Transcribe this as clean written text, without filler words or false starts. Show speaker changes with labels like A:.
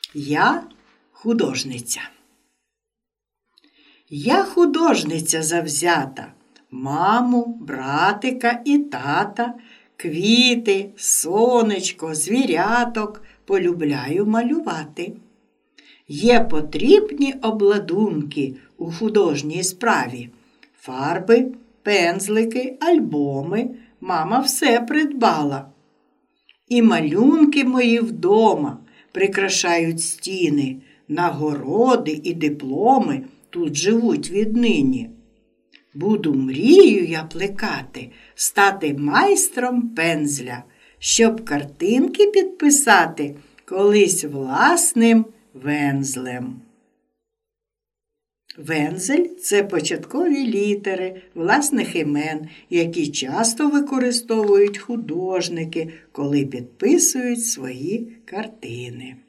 A: Я художниця. Я художниця завзята, маму, братика і тата, квіти, сонечко, звіряток полюбляю малювати. Є потрібні обладунки у художній справі. Фарби, пензлики, альбоми, мама все придбала. І малюнки мої вдома прикрашають стіни, нагороди і дипломи тут живуть віднині. Буду мрію я плекати, стати майстром пензля, щоб картинки підписати колись власним вензлем. Вензель – це початкові літери власних імен, які часто використовують художники, коли підписують свої картини.